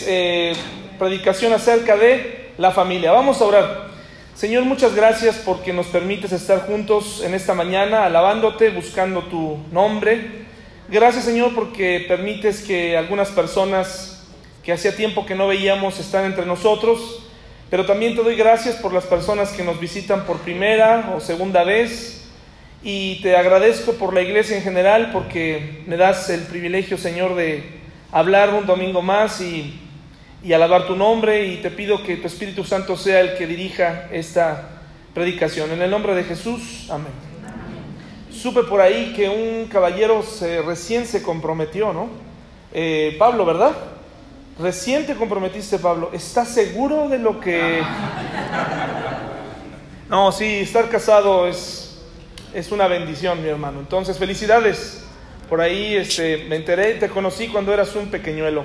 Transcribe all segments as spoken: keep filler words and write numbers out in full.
es eh, predicación acerca de la familia. Vamos a orar. Señor, muchas gracias porque nos permites estar juntos en esta mañana, alabándote, buscando tu nombre. Gracias, Señor, porque permites que algunas personas que hacía tiempo que no veíamos están entre nosotros, pero también te doy gracias por las personas que nos visitan por primera o segunda vez, y te agradezco por la iglesia en general, porque me das el privilegio, Señor, de hablar un domingo más y, y alabar tu nombre, y te pido que tu Espíritu Santo sea el que dirija esta predicación. En el nombre de Jesús, amén. Supe por ahí que un caballero se, recién se comprometió, ¿no? Eh, Pablo, ¿verdad? Recién te comprometiste, Pablo. ¿Estás seguro de lo que...? No, sí, estar casado es... Es una bendición, mi hermano. Entonces, felicidades. Por ahí este, me enteré, te conocí cuando eras un pequeñuelo.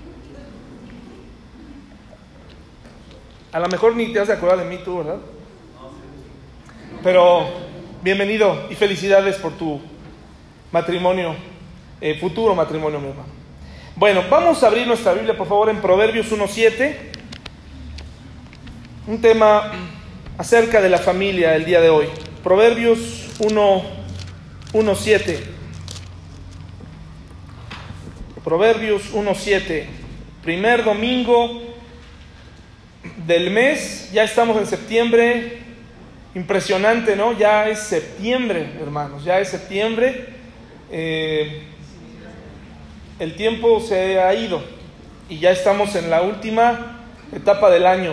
A lo mejor ni te has de acordar de mí tú, ¿verdad? Pero bienvenido y felicidades por tu matrimonio, eh, futuro matrimonio, mi hermano. Bueno, vamos a abrir nuestra Biblia, por favor, en Proverbios uno siete. Un tema acerca de la familia el día de hoy. Proverbios uno siete. Proverbios uno siete. Primer domingo del mes. Ya estamos en septiembre. Impresionante, ¿no? Ya es septiembre, hermanos. Ya es septiembre. Eh, el tiempo se ha ido y ya estamos en la última etapa del año.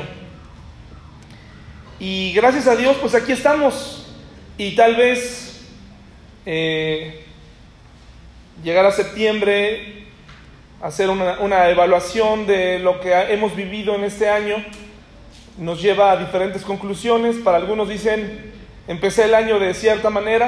Y gracias a Dios, pues aquí estamos. Y tal vez eh, llegar a septiembre, hacer una, una evaluación de lo que hemos vivido en este año, nos lleva a diferentes conclusiones. Para algunos dicen, empecé el año de cierta manera,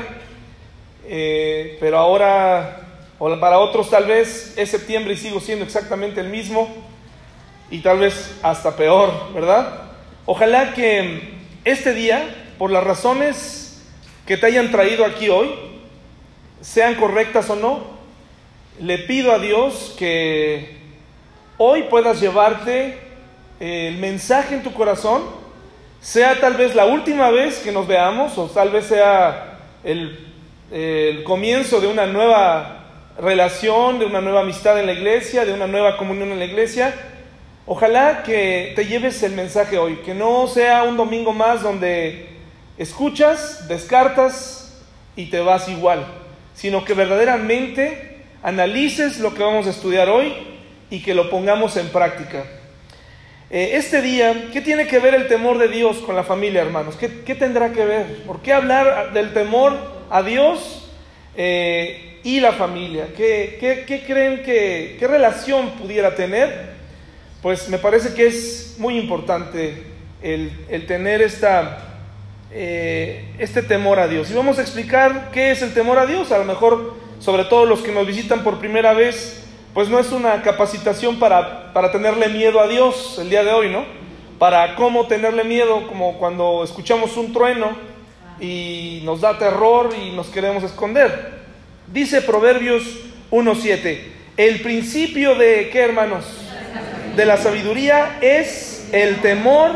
eh, pero ahora, o para otros tal vez, es septiembre y sigo siendo exactamente el mismo, y tal vez hasta peor, ¿verdad? Ojalá que este día, por las razones que te hayan traído aquí hoy, sean correctas o no, le pido a Dios que hoy puedas llevarte el mensaje en tu corazón, sea tal vez la última vez que nos veamos, o tal vez sea el, el comienzo de una nueva relación, de una nueva amistad en la iglesia, de una nueva comunión en la iglesia. Ojalá que te lleves el mensaje hoy, que no sea un domingo más donde escuchas, descartas y te vas igual, sino que verdaderamente analices lo que vamos a estudiar hoy y que lo pongamos en práctica. Eh, este día, ¿qué tiene que ver el temor de Dios con la familia, hermanos? ¿Qué, qué tendrá que ver? ¿Por qué hablar del temor a Dios eh, y la familia? ¿Qué, qué, qué creen que, qué relación pudiera tener? Pues me parece que es muy importante el, el tener esta... Eh, este temor a Dios. Y vamos a explicar qué es el temor a Dios. A lo mejor, sobre todo los que nos visitan por primera vez, pues no es una capacitación para, para tenerle miedo a Dios el día de hoy, ¿no? Para cómo tenerle miedo, como cuando escuchamos un trueno y nos da terror y nos queremos esconder. Dice Proverbios uno siete: el principio de, ¿qué, hermanos? De la sabiduría es el temor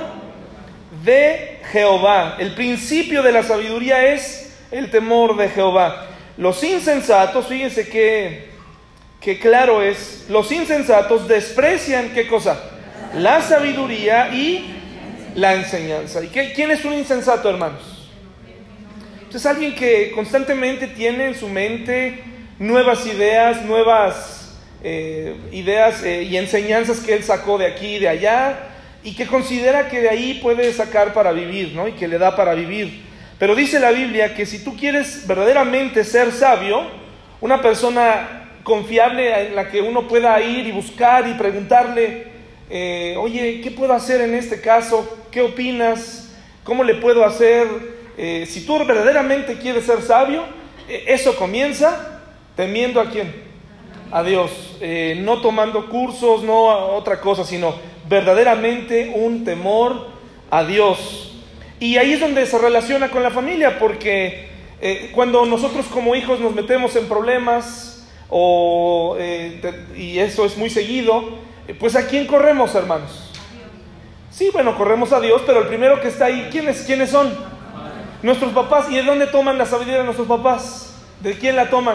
de Jehová. El principio de la sabiduría es el temor de Jehová. Los insensatos, fíjense que, que claro es, los insensatos desprecian, ¿qué cosa? La sabiduría y la enseñanza. ¿Y qué, quién es un insensato, hermanos? Es alguien que constantemente tiene en su mente nuevas ideas, nuevas eh, ideas eh, y enseñanzas que él sacó de aquí y de allá, y que considera que de ahí puede sacar para vivir, ¿no? Y que le da para vivir. Pero dice la Biblia que si tú quieres verdaderamente ser sabio, una persona confiable en la que uno pueda ir y buscar y preguntarle, eh, oye, ¿qué puedo hacer en este caso? ¿Qué opinas? ¿Cómo le puedo hacer? Eh, si tú verdaderamente quieres ser sabio, eh, eso comienza temiendo ¿a quién? A Dios. Eh, no tomando cursos, no a otra cosa, sino verdaderamente un temor a Dios. Y ahí es donde se relaciona con la familia, porque eh, cuando nosotros como hijos nos metemos en problemas, o, eh, te, y eso es muy seguido, pues ¿a quién corremos, hermanos? Sí, bueno, corremos a Dios, pero el primero que está ahí, ¿quiénes, ¿quiénes son? Nuestros papás. ¿Y de dónde toman la sabiduría de nuestros papás? ¿De quién la toman?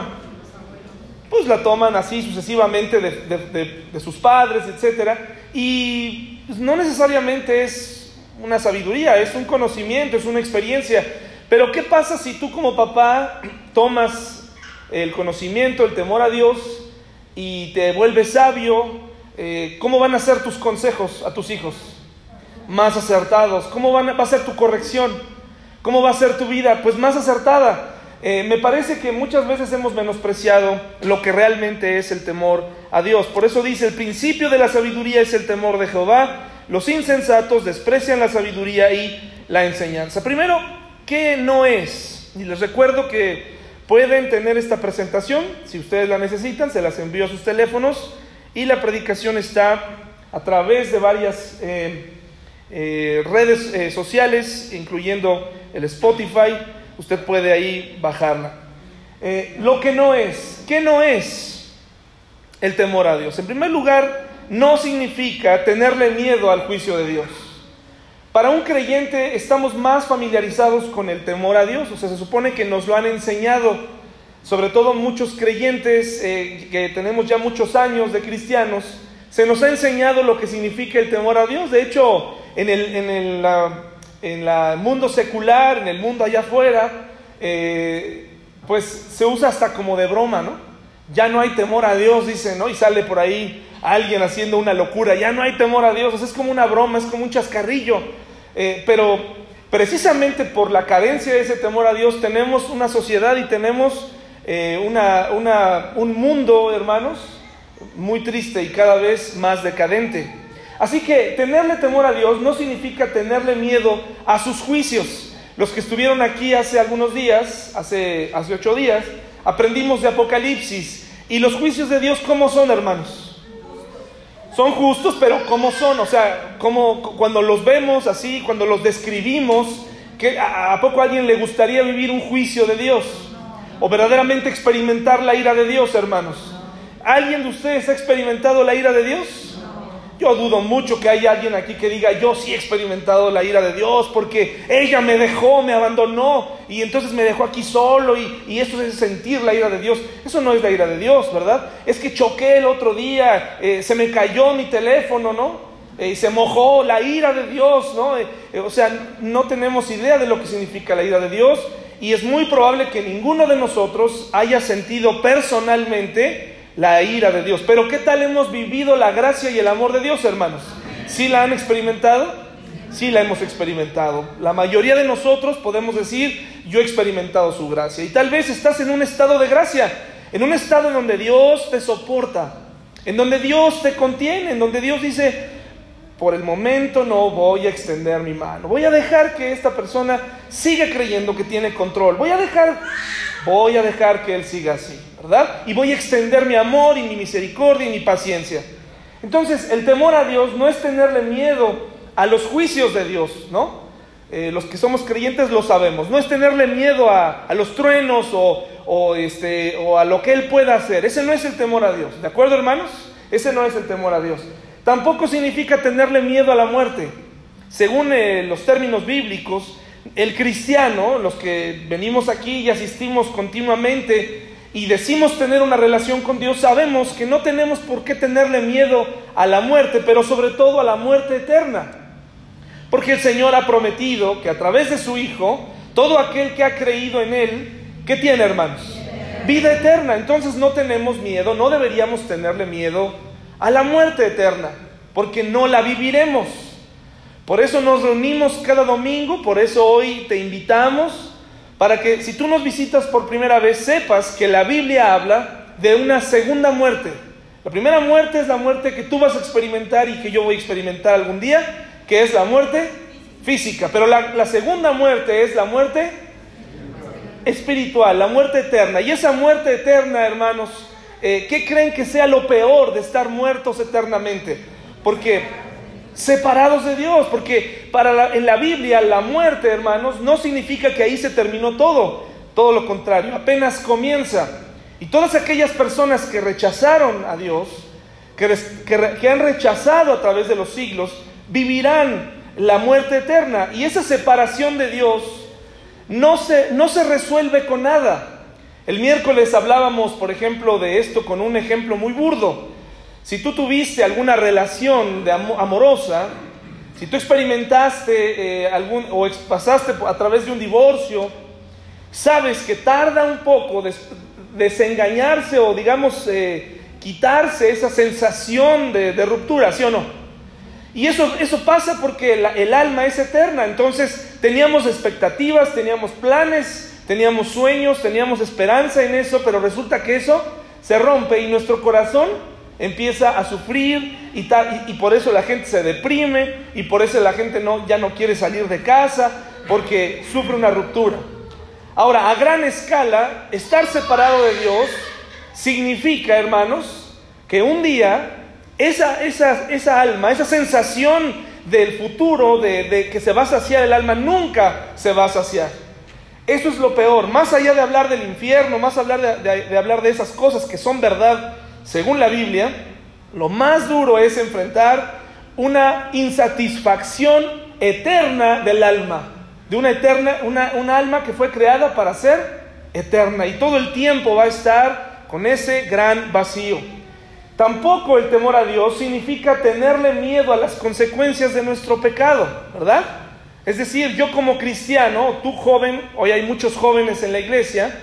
Pues la toman así sucesivamente de, de, de, de sus padres, etcétera. Y pues no necesariamente es una sabiduría, es un conocimiento, es una experiencia. Pero ¿qué pasa si tú como papá tomas el conocimiento, el temor a Dios y te vuelves sabio? Eh, ¿Cómo van a ser tus consejos a tus hijos? Más acertados. ¿Cómo van a, va a ser tu corrección? ¿Cómo va a ser tu vida? Pues más acertada. Eh, me parece que muchas veces hemos menospreciado lo que realmente es el temor a Dios. Por eso dice, el principio de la sabiduría es el temor de Jehová. Los insensatos desprecian la sabiduría y la enseñanza. Primero, ¿qué no es? Y les recuerdo que pueden tener esta presentación, si ustedes la necesitan, se las envío a sus teléfonos. Y la predicación está a través de varias eh, eh, redes eh, sociales, incluyendo el Spotify. Usted puede ahí bajarla. Eh, lo que no es, ¿qué no es el temor a Dios? En primer lugar, no significa tenerle miedo al juicio de Dios. Para un creyente estamos más familiarizados con el temor a Dios, o sea, se supone que nos lo han enseñado, sobre todo muchos creyentes eh, que tenemos ya muchos años de cristianos, se nos ha enseñado lo que significa el temor a Dios. De hecho, en el, en el la, en el mundo secular, en el mundo allá afuera, eh, pues se usa hasta como de broma, ¿no? Ya no hay temor a Dios, dicen, ¿no? Y sale por ahí alguien haciendo una locura, ya no hay temor a Dios, o sea, es como una broma, es como un chascarrillo, eh, pero precisamente por la carencia de ese temor a Dios tenemos una sociedad y tenemos eh, una, una, un mundo, hermanos, muy triste y cada vez más decadente. Así que tenerle temor a Dios no significa tenerle miedo a sus juicios. Los que estuvieron aquí hace algunos días, hace, hace ocho días, aprendimos de Apocalipsis. Y los juicios de Dios, ¿cómo son, hermanos? Son justos, pero ¿cómo son? O sea, ¿cómo, cuando los vemos así, cuando los describimos, ¿qué, a, ¿a poco a alguien le gustaría vivir un juicio de Dios? O verdaderamente experimentar la ira de Dios, hermanos. ¿Alguien de ustedes ha experimentado la ira de Dios? Yo dudo mucho que haya alguien aquí que diga, yo sí he experimentado la ira de Dios porque ella me dejó, me abandonó y entonces me dejó aquí solo y, y eso es sentir la ira de Dios. Eso no es la ira de Dios, ¿verdad? Es que choqué el otro día, eh, se me cayó mi teléfono, ¿no? Eh, se mojó, la ira de Dios, ¿no? Eh, eh, o sea, no tenemos idea de lo que significa la ira de Dios y es muy probable que ninguno de nosotros haya sentido personalmente la ira de Dios. Pero ¿qué tal hemos vivido la gracia y el amor de Dios, hermanos? ¿Sí la han experimentado? Sí la hemos experimentado. La mayoría de nosotros podemos decir, yo he experimentado su gracia. Y tal vez estás en un estado de gracia, en un estado en donde Dios te soporta, en donde Dios te contiene, en donde Dios dice, por el momento no voy a extender mi mano. Voy a dejar que esta persona siga creyendo que tiene control. Voy a dejar, voy a dejar que él siga así, ¿verdad? Y voy a extender mi amor y mi misericordia y mi paciencia. Entonces, el temor a Dios no es tenerle miedo a los juicios de Dios, ¿no? Eh, los que somos creyentes lo sabemos. No es tenerle miedo a, a los truenos o, o, este, o a lo que Él pueda hacer. Ese no es el temor a Dios, ¿de acuerdo, hermanos? Ese no es el temor a Dios. Tampoco significa tenerle miedo a la muerte. Según eh, los términos bíblicos, el cristiano, los que venimos aquí y asistimos continuamente y decimos tener una relación con Dios, sabemos que no tenemos por qué tenerle miedo a la muerte, pero sobre todo a la muerte eterna. Porque el Señor ha prometido que a través de su Hijo, todo aquel que ha creído en Él, ¿qué tiene, hermanos? Vida eterna. Entonces no tenemos miedo, no deberíamos tenerle miedo a la muerte eterna, porque no la viviremos. Por eso nos reunimos cada domingo, por eso hoy te invitamos, para que si tú nos visitas por primera vez, sepas que la Biblia habla de una segunda muerte. La primera muerte es la muerte que tú vas a experimentar y que yo voy a experimentar algún día, que es la muerte física. Pero la, la segunda muerte es la muerte espiritual, la muerte eterna. Y esa muerte eterna, hermanos, eh, ¿qué creen que sea lo peor de estar muertos eternamente? Porque separados de Dios, porque para la, en la Biblia la muerte, hermanos, no significa que ahí se terminó todo, todo lo contrario, apenas comienza. Y todas aquellas personas que rechazaron a Dios que, que, que han rechazado a través de los siglos, vivirán la muerte eterna. Y esa separación de Dios no se, no se resuelve con nada. El miércoles hablábamos, por ejemplo, de esto con un ejemplo muy burdo. Si tú tuviste alguna relación de am- amorosa, si tú experimentaste eh, algún, o pasaste a través de un divorcio, sabes que tarda un poco des, desengañarse o digamos eh, quitarse esa sensación de, de ruptura, ¿sí o no? Y eso, eso pasa porque el, el alma es eterna. Entonces teníamos expectativas, teníamos planes, teníamos sueños, teníamos esperanza en eso, pero resulta que eso se rompe y nuestro corazón empieza a sufrir y, tal, y, y por eso la gente se deprime y por eso la gente no, ya no quiere salir de casa porque sufre una ruptura. Ahora, a gran escala, estar separado de Dios significa, hermanos, que un día esa, esa, esa alma, esa sensación del futuro, de, de que se va a saciar el alma, nunca se va a saciar. Eso es lo peor. Más allá de hablar del infierno, más hablar de, de, de hablar de esas cosas que son verdad según la Biblia, lo más duro es enfrentar una insatisfacción eterna del alma, de una eterna, una, una alma que fue creada para ser eterna y todo el tiempo va a estar con ese gran vacío. Tampoco el temor a Dios significa tenerle miedo a las consecuencias de nuestro pecado, ¿verdad? Es decir, yo como cristiano, tú joven, hoy hay muchos jóvenes en la iglesia,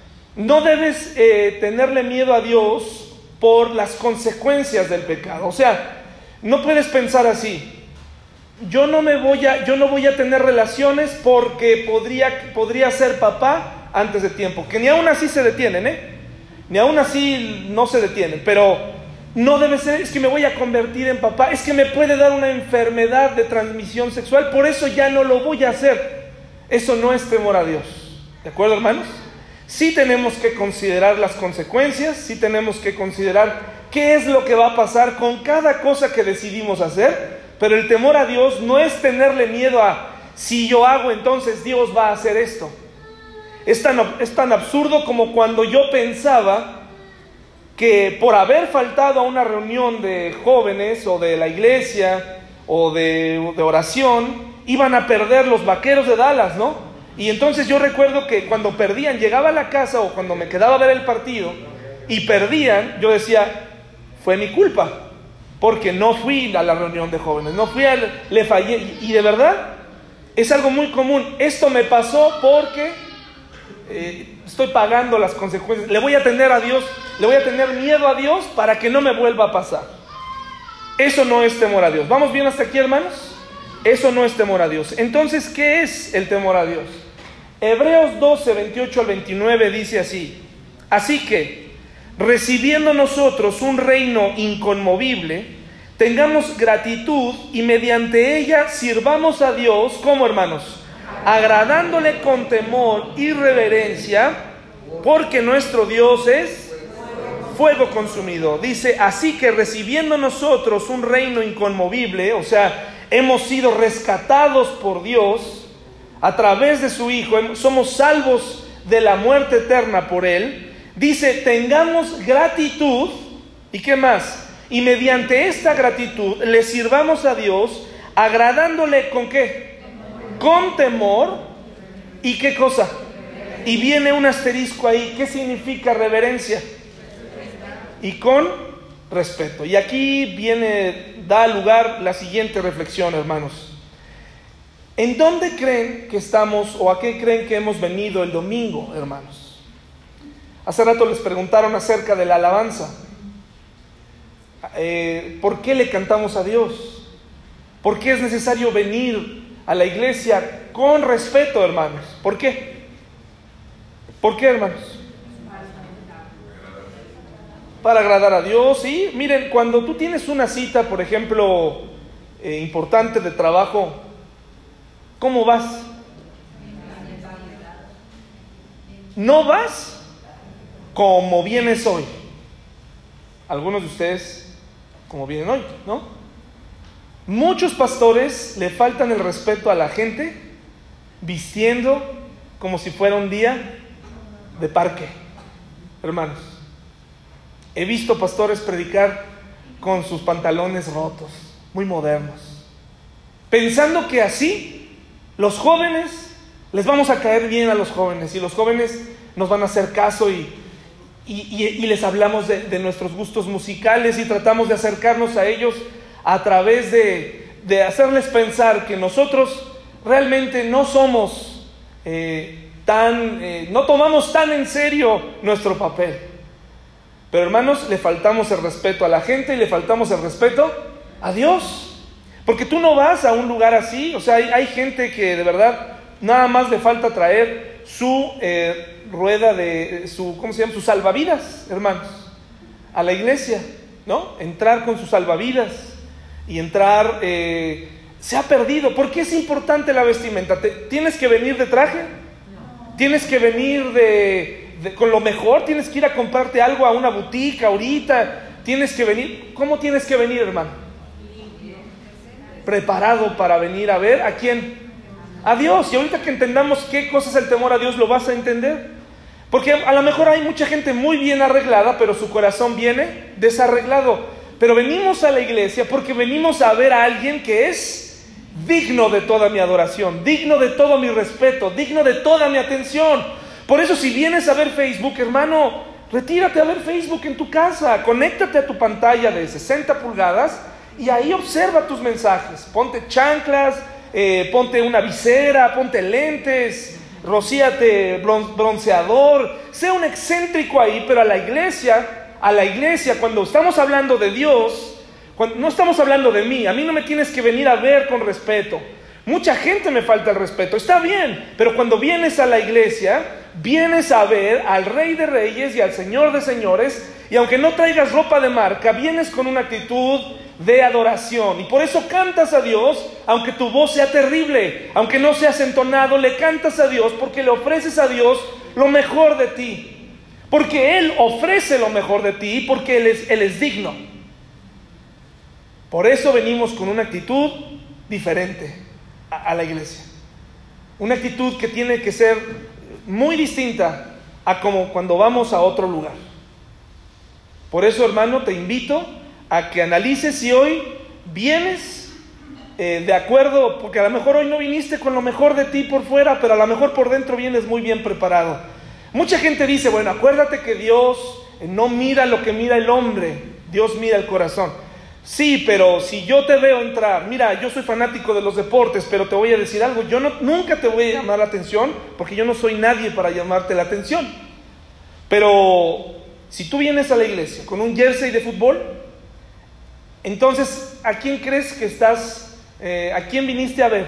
no debes eh, tenerle miedo a Dios por las consecuencias del pecado. O sea, no puedes pensar así: yo no me voy a, yo no voy a tener relaciones porque podría, podría ser papá antes de tiempo, que ni aún así se detienen, ¿eh? Ni aún así no se detienen, pero no debe ser, es que me voy a convertir en papá, es que me puede dar una enfermedad de transmisión sexual, por eso ya no lo voy a hacer. Eso no es temor a Dios, ¿de acuerdo, hermanos? Sí tenemos que considerar las consecuencias, sí tenemos que considerar qué es lo que va a pasar con cada cosa que decidimos hacer, pero el temor a Dios no es tenerle miedo a, si yo hago entonces Dios va a hacer esto. Es tan, es tan absurdo como cuando yo pensaba que por haber faltado a una reunión de jóvenes o de la iglesia o de, de oración, iban a perder los Vaqueros de Dallas, ¿no? Y entonces yo recuerdo que cuando perdían, llegaba a la casa o cuando me quedaba a ver el partido y perdían, yo decía, fue mi culpa, porque no fui a la reunión de jóvenes, no fui a, le fallé. Y, y de verdad, es algo muy común. Esto me pasó porque eh, estoy pagando las consecuencias. Le voy a tener a Dios, le voy a tener miedo a Dios para que no me vuelva a pasar. Eso no es temor a Dios. ¿Vamos bien hasta aquí, hermanos? Eso no es temor a Dios. Entonces, ¿qué es el temor a Dios? Hebreos doce, veintiocho al veintinueve dice así: así que, recibiendo nosotros un reino inconmovible, tengamos gratitud y mediante ella sirvamos a Dios, ¿cómo, hermanos? Agradándole con temor y reverencia, porque nuestro Dios es fuego consumido. Dice, así que recibiendo nosotros un reino inconmovible, o sea, hemos sido rescatados por Dios a través de su Hijo, somos salvos de la muerte eterna por Él. Dice, tengamos gratitud, ¿y qué más? Y mediante esta gratitud le sirvamos a Dios, agradándole ¿con qué? Con temor. ¿Y qué cosa? Y viene un asterisco ahí. ¿Qué significa reverencia? Y con respeto. Y aquí viene, da lugar la siguiente reflexión, hermanos. ¿En dónde creen que estamos o a qué creen que hemos venido el domingo, hermanos? Hace rato les preguntaron acerca de la alabanza. Eh, ¿Por qué le cantamos a Dios? ¿Por qué es necesario venir a la iglesia con respeto, hermanos? ¿Por qué? ¿Por qué, hermanos? Para agradar a Dios, ¿sí? Miren, cuando tú tienes una cita, por ejemplo, eh, importante de trabajo, ¿cómo vas? No vas como vienes hoy. Algunos de ustedes como vienen hoy, ¿no? Muchos pastores le faltan el respeto a la gente vistiendo como si fuera un día de parque, hermanos. He visto pastores predicar con sus pantalones rotos, muy modernos, pensando que así los jóvenes, les vamos a caer bien a los jóvenes y los jóvenes nos van a hacer caso y, y, y, y les hablamos de, de nuestros gustos musicales y tratamos de acercarnos a ellos a través de, de hacerles pensar que nosotros realmente no somos eh, tan, eh, no tomamos tan en serio nuestro papel. Pero hermanos, le faltamos el respeto a la gente y le faltamos el respeto a Dios. Porque tú no vas a un lugar así, o sea, hay, hay gente que de verdad nada más le falta traer su eh, rueda de, su, ¿cómo se llama? Sus salvavidas, hermanos, a la iglesia, ¿no? Entrar con sus salvavidas y entrar, eh, se ha perdido. ¿Por qué es importante la vestimenta? ¿Te, ¿Tienes que venir de traje? ¿Tienes que venir de, de, con lo mejor? ¿Tienes que ir a comprarte algo a una boutique ahorita? ¿Tienes que venir? ¿Cómo tienes que venir, hermano? Preparado para venir a ver ¿a quién? A Dios. Y ahorita que entendamos qué cosa es el temor a Dios, lo vas a entender. Porque a lo mejor hay mucha gente muy bien arreglada, pero su corazón viene desarreglado. Pero venimos a la iglesia porque venimos a ver a alguien que es digno de toda mi adoración, digno de todo mi respeto, digno de toda mi atención. Por eso, si vienes a ver Facebook, hermano, retírate a ver Facebook en tu casa, conéctate a tu pantalla de sesenta pulgadas y ahí observa tus mensajes. Ponte chanclas, eh, ponte una visera, ponte lentes, rocíate bron- bronceador, sea un excéntrico ahí, pero a la iglesia, a la iglesia, cuando estamos hablando de Dios, cuando, no estamos hablando de mí, a mí no me tienes que venir a ver con respeto. Mucha gente me falta el respeto, está bien, pero cuando vienes a la iglesia, vienes a ver al Rey de Reyes y al Señor de Señores, y aunque no traigas ropa de marca, vienes con una actitud de adoración, y por eso cantas a Dios, aunque tu voz sea terrible, aunque no seas entonado, le cantas a Dios porque le ofreces a Dios lo mejor de ti, porque Él ofrece lo mejor de ti, porque Él es, Él es digno. Por eso venimos con una actitud diferente a, a la iglesia, una actitud que tiene que ser muy distinta a como cuando vamos a otro lugar. Por eso, hermano, te invito a que analices si hoy vienes eh, de acuerdo, porque a lo mejor hoy no viniste con lo mejor de ti por fuera, pero a lo mejor por dentro vienes muy bien preparado. Mucha gente dice, bueno, acuérdate que Dios no mira lo que mira el hombre, Dios mira el corazón. Sí, pero si yo te veo entrar, mira, yo soy fanático de los deportes, pero te voy a decir algo, yo no, nunca te voy a llamar la atención, porque yo no soy nadie para llamarte la atención. Pero si tú vienes a la iglesia con un jersey de fútbol, entonces, ¿a quién crees que estás, eh, a quién viniste a ver?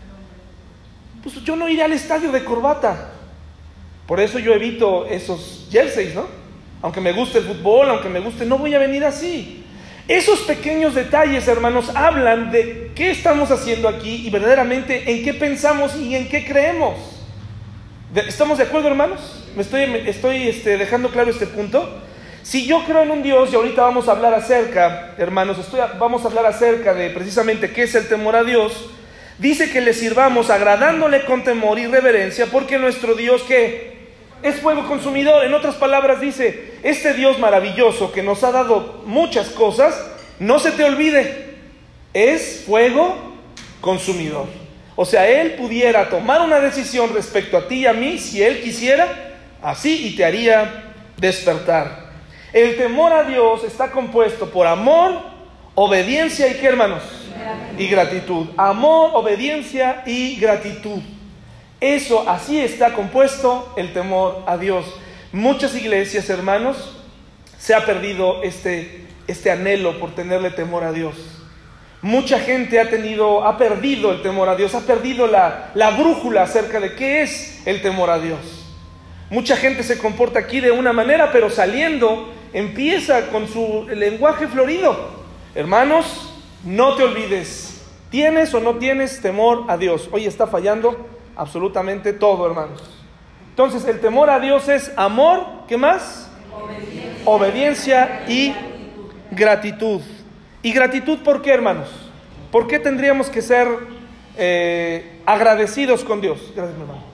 Pues yo no iré al estadio de corbata. Por eso yo evito esos jerseys, ¿no? Aunque me guste el fútbol, aunque me guste, no voy a venir así. Esos pequeños detalles, hermanos, hablan de qué estamos haciendo aquí y verdaderamente en qué pensamos y en qué creemos. ¿Estamos de acuerdo, hermanos? ¿Me estoy, me estoy este, dejando claro este punto? Si yo creo en un Dios, y ahorita vamos a hablar acerca, hermanos, estoy, vamos a hablar acerca de precisamente qué es el temor a Dios, dice que le sirvamos agradándole con temor y reverencia, porque nuestro Dios, ¿qué? Es fuego consumidor. En otras palabras dice, este Dios maravilloso que nos ha dado muchas cosas, no se te olvide, es fuego consumidor. O sea, Él pudiera tomar una decisión respecto a ti y a mí, si Él quisiera, así, y te haría despertar. El temor a Dios está compuesto por amor, obediencia y ¿qué, hermanos? Gratitud. Y gratitud. Amor, obediencia y gratitud. Eso, así está compuesto el temor a Dios. Muchas iglesias, hermanos, se ha perdido este, este anhelo por tenerle temor a Dios. Mucha gente ha tenido, ha perdido el temor a Dios, ha perdido la, la brújula acerca de qué es el temor a Dios. Mucha gente se comporta aquí de una manera, pero saliendo empieza con su lenguaje florido. Hermanos, no te olvides, ¿tienes o no tienes temor a Dios? Hoy está fallando absolutamente todo, hermanos. Entonces, el temor a Dios es amor, ¿qué más? Obediencia, Obediencia y gratitud. gratitud. ¿Y gratitud por qué, hermanos? ¿Por qué tendríamos que ser eh, agradecidos con Dios? Gracias, mi hermano.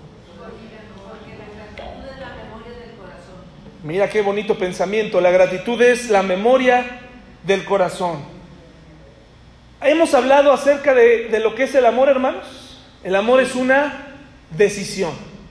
Mira qué bonito pensamiento. La gratitud es la memoria del corazón. Hemos hablado acerca de, de lo que es el amor, hermanos. El amor es una decisión.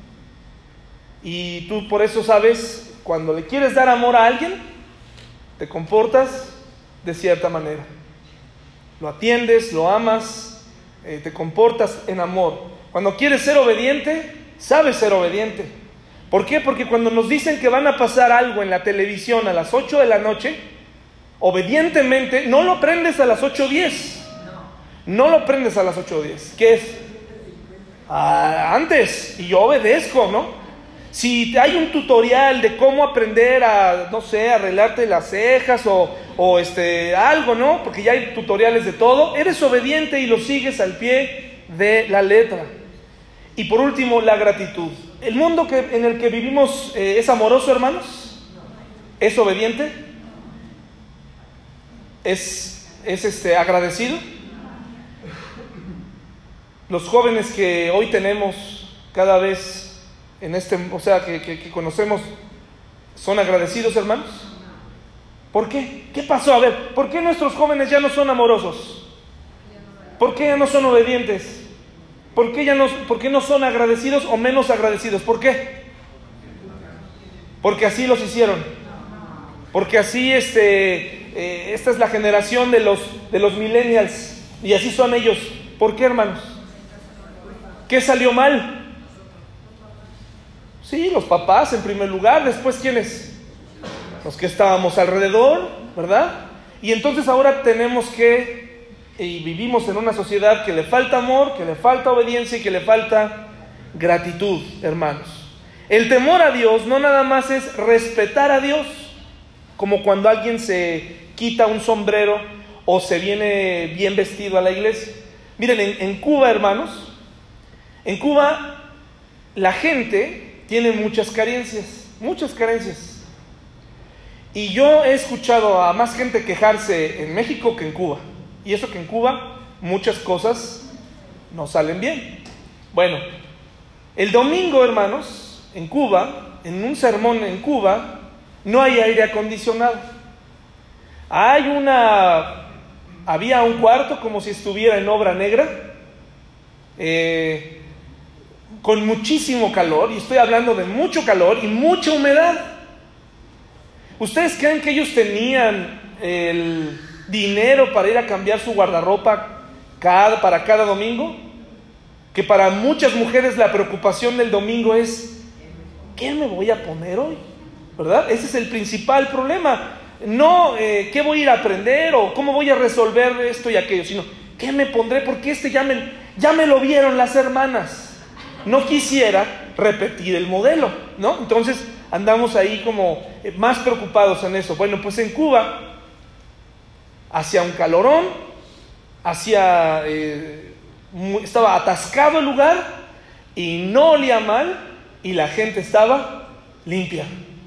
Y tú por eso sabes, cuando le quieres dar amor a alguien, te comportas de cierta manera. Lo atiendes, lo amas, eh, te comportas en amor. Cuando quieres ser obediente, sabes ser obediente. ¿Por qué? Porque cuando nos dicen que van a pasar algo en la televisión a las ocho de la noche, obedientemente no lo prendes a las ocho diez. No lo prendes a las ocho diez. ¿Qué es? Ah, antes. Y yo obedezco, ¿no? Si hay un tutorial de cómo aprender a, no sé, arreglarte las cejas o, o este, algo, ¿no? Porque ya hay tutoriales de todo. Eres obediente y lo sigues al pie de la letra. Y por último, la gratitud. ¿El mundo que, en el que vivimos eh, es amoroso, hermanos? ¿Es obediente? ¿Es, es este, agradecido? Los jóvenes que hoy tenemos cada vez en este, o sea, que, que, que conocemos, ¿son agradecidos, hermanos? ¿Por qué? ¿Qué pasó? A ver, ¿por qué nuestros jóvenes ya no son amorosos? ¿Por qué ya no son obedientes? ¿Por qué ya no, por qué no son agradecidos o menos agradecidos? ¿Por qué? Porque así los hicieron. Porque así, este, eh, esta es la generación de los, de los millennials y así son ellos. ¿Por qué, hermanos? ¿Qué salió mal? Sí, los papás en primer lugar, después ¿quiénes? Los que estábamos alrededor, ¿verdad? Y entonces ahora tenemos que, y vivimos en una sociedad que le falta amor, que le falta obediencia y que le falta gratitud, hermanos. El temor a Dios no nada más es respetar a Dios, como cuando alguien se quita un sombrero o se viene bien vestido a la iglesia. Miren, en, en Cuba, hermanos, en Cuba la gente tiene muchas carencias, muchas carencias. Y yo he escuchado a más gente quejarse en México que en Cuba. Y eso que en Cuba muchas cosas no salen bien. Bueno, el domingo, hermanos, en Cuba, en un sermón en Cuba, no hay aire acondicionado. Hay una, había un cuarto como si estuviera en obra negra, eh, con muchísimo calor, y estoy hablando de mucho calor y mucha humedad. ¿Ustedes creen que ellos tenían el dinero para ir a cambiar su guardarropa cada, para cada domingo? Que para muchas mujeres la preocupación del domingo es, ¿qué me voy a poner hoy? ¿Verdad? Ese es el principal problema. No, eh, ¿qué voy a ir a aprender? O ¿cómo voy a resolver esto y aquello? Sino, ¿qué me pondré? Porque este ya me, ya me lo vieron las hermanas. No quisiera repetir el modelo, ¿no? Entonces andamos ahí como más preocupados en eso. Bueno, pues en Cuba hacía un calorón, hacía, eh, estaba atascado el lugar y no olía mal y la gente estaba limpia.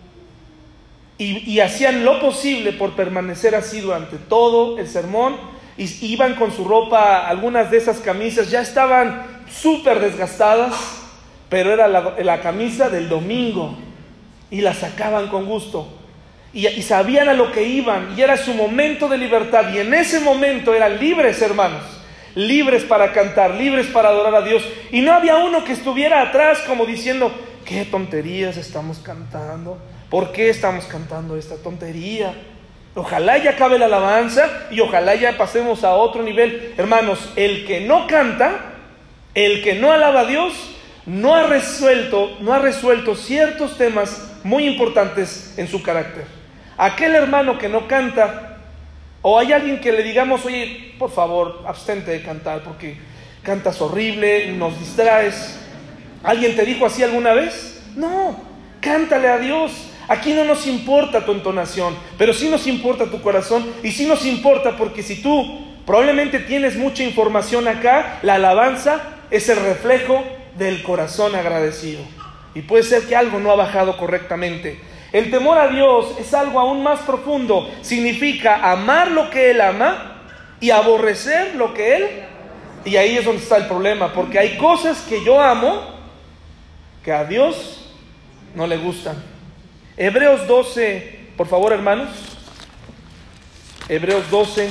Y, y hacían lo posible por permanecer así durante todo el sermón. Y iban con su ropa, algunas de esas camisas ya estaban súper desgastadas, pero era la, la camisa del domingo y la sacaban con gusto y, y sabían a lo que iban y era su momento de libertad y en ese momento eran libres, hermanos, libres para cantar, libres para adorar a Dios y no había uno que estuviera atrás como diciendo, qué tonterías estamos cantando, ¿por qué estamos cantando esta tontería? Ojalá ya acabe la alabanza y ojalá ya pasemos a otro nivel. Hermanos, el que no canta, el que no alaba a Dios, no ha resuelto, no ha resuelto ciertos temas muy importantes en su carácter. Aquel hermano que no canta, o hay alguien que le digamos, oye, por favor, abstente de cantar porque cantas horrible, nos distraes. ¿Alguien te dijo así alguna vez? No, cántale a Dios. Aquí no nos importa tu entonación, pero sí nos importa tu corazón y sí nos importa porque si tú probablemente tienes mucha información acá, la alabanza es el reflejo del corazón agradecido. Y puede ser que algo no ha bajado correctamente. El temor a Dios es algo aún más profundo. Significa amar lo que Él ama y aborrecer lo que Él... Y ahí es donde está el problema, porque hay cosas que yo amo que a Dios no le gustan. Hebreos doce, por favor, hermanos. Hebreos doce,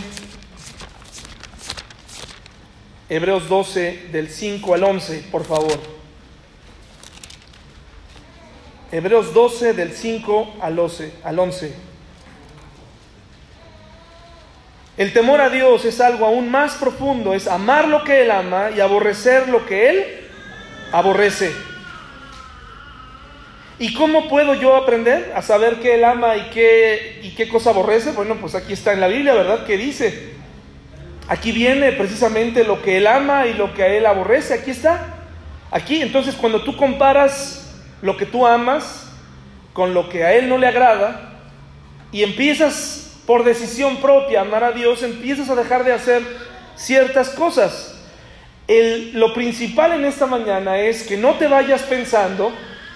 Hebreos doce del cinco al once, por favor. Hebreos doce del cinco al once. El temor a Dios es algo aún más profundo, es amar lo que Él ama y aborrecer lo que Él aborrece. ¿Y cómo puedo yo aprender a saber qué Él ama y qué, y qué cosa aborrece? Bueno, pues aquí está en la Biblia, ¿verdad? ¿Qué dice? Aquí viene precisamente lo que Él ama y lo que a Él aborrece. Aquí está. Aquí, entonces, cuando tú comparas lo que tú amas con lo que a Él no le agrada y empiezas por decisión propia a amar a Dios, empiezas a dejar de hacer ciertas cosas. El, lo principal en esta mañana es que no te vayas pensando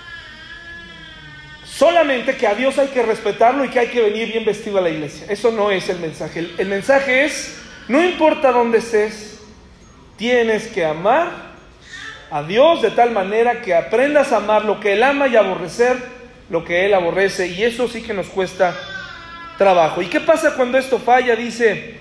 solamente que a Dios hay que respetarlo y que hay que venir bien vestido a la iglesia. Eso no es el mensaje. El, el mensaje es, no importa dónde estés, tienes que amar a Dios de tal manera que aprendas a amar lo que Él ama y aborrecer lo que Él aborrece. Y eso sí que nos cuesta trabajo. ¿Y qué pasa cuando esto falla? Dice,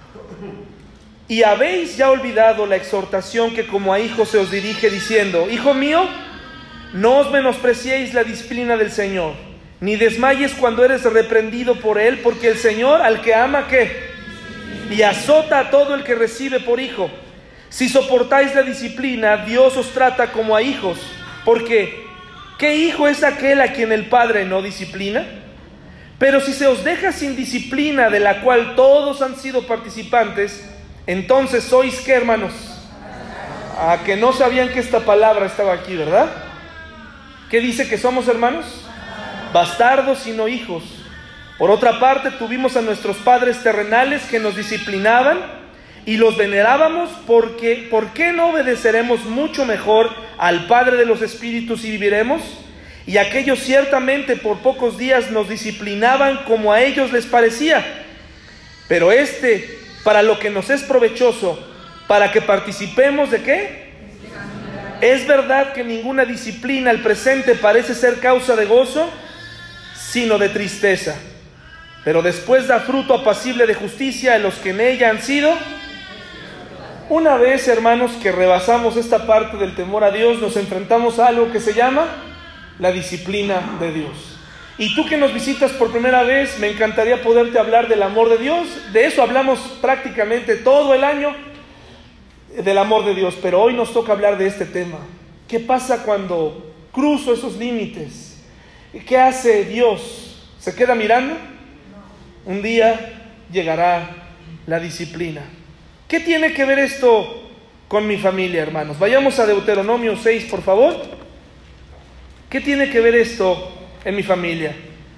y habéis ya olvidado la exhortación que como a hijos se os dirige diciendo, hijo mío, no os menospreciéis la disciplina del Señor, ni desmayes cuando eres reprendido por Él, porque el Señor al que ama, ¿qué? Y azota a todo el que recibe por hijo. Si soportáis la disciplina, Dios os trata como a hijos, porque ¿qué hijo es aquel a quien el Padre no disciplina? Pero si se os deja sin disciplina, de la cual todos han sido participantes, entonces sois ¿qué, hermanos? A que no sabían que esta palabra estaba aquí, ¿verdad? ¿Qué dice que somos, hermanos? Bastardos y no hijos. Por otra parte, tuvimos a nuestros padres terrenales que nos disciplinaban y los venerábamos, porque ¿por qué no obedeceremos mucho mejor al Padre de los Espíritus y viviremos? Y aquellos ciertamente por pocos días nos disciplinaban como a ellos les parecía, pero este para lo que nos es provechoso, para que participemos ¿de qué? Es verdad que ninguna disciplina al presente parece ser causa de gozo, sino de tristeza, pero después da fruto apacible de justicia a los que en ella han sido. Una vez, hermanos, que rebasamos esta parte del temor a Dios, nos enfrentamos a algo que se llama la disciplina de Dios. Y tú que nos visitas por primera vez, me encantaría poderte hablar del amor de Dios. De eso hablamos prácticamente todo el año, del amor de Dios, pero hoy nos toca hablar de este tema. ¿Qué pasa cuando cruzo esos límites? ¿Qué hace Dios? ¿Se queda mirando? Un día llegará la disciplina. ¿Qué tiene que ver esto con mi familia, hermanos? Vayamos a Deuteronomio seis, por favor. ¿Qué tiene que ver esto en mi familia?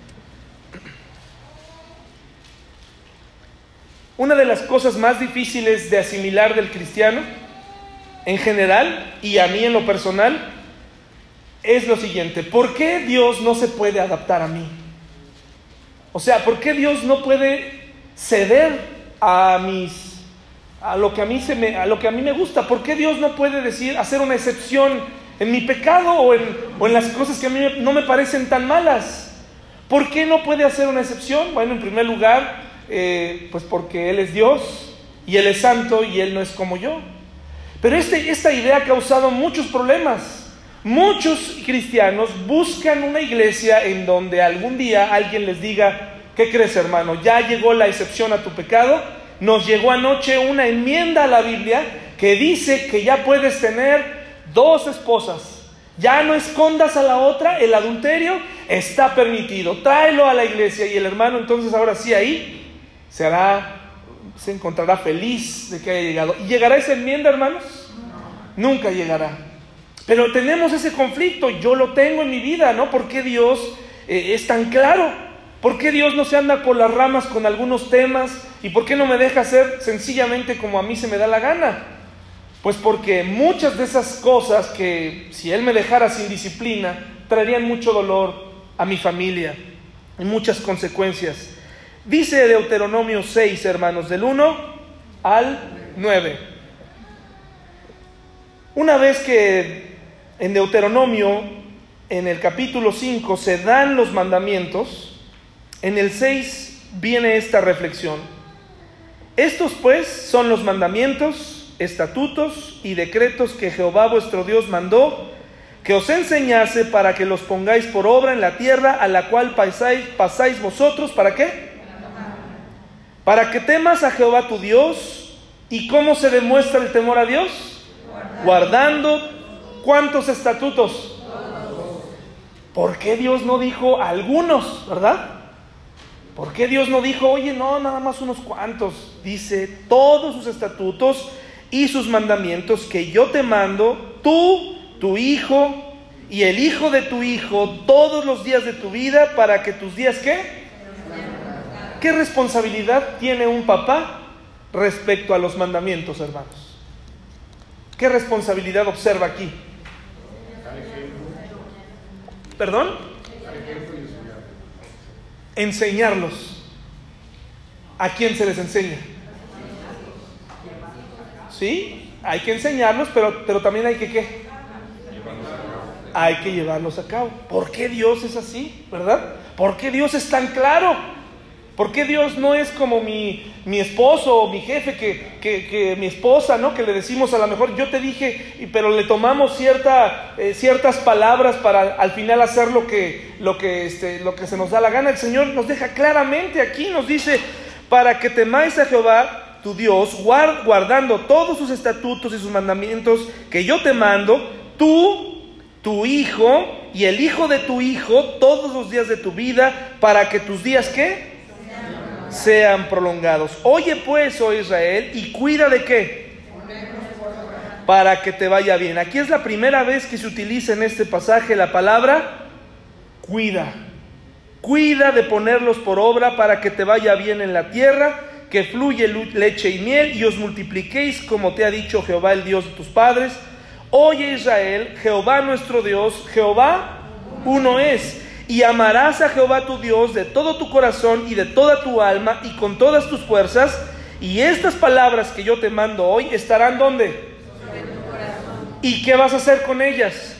Una de las cosas más difíciles de asimilar del cristiano, en general, y a mí en lo personal, es lo siguiente: ¿por qué Dios no se puede adaptar a mí? O sea, ¿por qué Dios no puede ceder a mis, a lo que a mí se me, a lo que a mí me gusta? ¿Por qué Dios no puede decir, hacer una excepción en mi pecado o en, o en las cosas que a mí no me parecen tan malas? ¿Por qué no puede hacer una excepción? Bueno, en primer lugar, eh, pues porque Él es Dios y Él es santo y Él no es como yo. Pero este, esta idea ha causado muchos problemas. Muchos cristianos buscan una iglesia en donde algún día alguien les diga, ¿qué crees, hermano? Ya llegó la excepción a tu pecado. Nos llegó anoche una enmienda a la Biblia que dice que ya puedes tener dos esposas. Ya no escondas a la otra, el adulterio está permitido. Tráelo a la iglesia y el hermano entonces ahora sí ahí se hará, se encontrará feliz de que haya llegado. ¿Y llegará esa enmienda, hermanos? No. Nunca llegará. Pero tenemos ese conflicto, yo lo tengo en mi vida, ¿no? ¿Por qué Dios eh, es tan claro? ¿Por qué Dios no se anda por las ramas con algunos temas? ¿Y por qué no me deja hacer sencillamente como a mí se me da la gana? Pues porque muchas de esas cosas que si Él me dejara sin disciplina traerían mucho dolor a mi familia y muchas consecuencias. Dice Deuteronomio seis, hermanos, del uno al nueve. Una vez que en Deuteronomio, en el capítulo cinco, se dan los mandamientos, en el seis viene esta reflexión. Estos pues son los mandamientos, estatutos y decretos que Jehová vuestro Dios mandó, que os enseñase para que los pongáis por obra en la tierra a la cual pasáis, pasáis vosotros. ¿Para qué? Para que temas a Jehová tu Dios. ¿Y cómo se demuestra el temor a Dios? Guardando, ¿cuántos estatutos? ¿Por qué Dios no dijo algunos, verdad? ¿Por qué Dios no dijo, oye, no, nada más unos cuantos? Dice, todos sus estatutos y sus mandamientos que yo te mando, tú, tu hijo y el hijo de tu hijo, todos los días de tu vida, para que tus días, ¿qué? ¿Qué responsabilidad tiene un papá respecto a los mandamientos, hermanos? ¿Qué responsabilidad observa aquí? ¿Perdón? Enseñarlos. ¿A quién se les enseña? Sí, hay que enseñarlos, pero, pero también hay que ¿qué? Hay que llevarlos a cabo. ¿Por qué Dios es así? ¿Verdad? ¿Por qué Dios es tan claro? ¿Por qué Dios no es como mi, mi esposo o mi jefe, que, que, que mi esposa, ¿no? Que le decimos a lo mejor, yo te dije, pero le tomamos cierta, eh, ciertas palabras para al final hacer lo que, lo, que, este, lo que se nos da la gana? El Señor nos deja claramente aquí, nos dice, para que temáis a Jehová tu Dios, guard, guardando todos sus estatutos y sus mandamientos que yo te mando, tú, tu hijo y el hijo de tu hijo, todos los días de tu vida, para que tus días, ¿qué? Sean prolongados. Oye pues, oh Israel, y cuida de ¿qué? Para que te vaya bien. Aquí es la primera vez que se utiliza en este pasaje la palabra cuida. Cuida de ponerlos por obra para que te vaya bien en la tierra, que fluye leche y miel, y os multipliquéis como te ha dicho Jehová, el Dios de tus padres. Oye Israel, Jehová nuestro Dios, Jehová uno es. Y amarás a Jehová tu Dios de todo tu corazón y de toda tu alma y con todas tus fuerzas. Y estas palabras que yo te mando hoy estarán ¿dónde? Sobre tu corazón. ¿Y qué vas a hacer con ellas?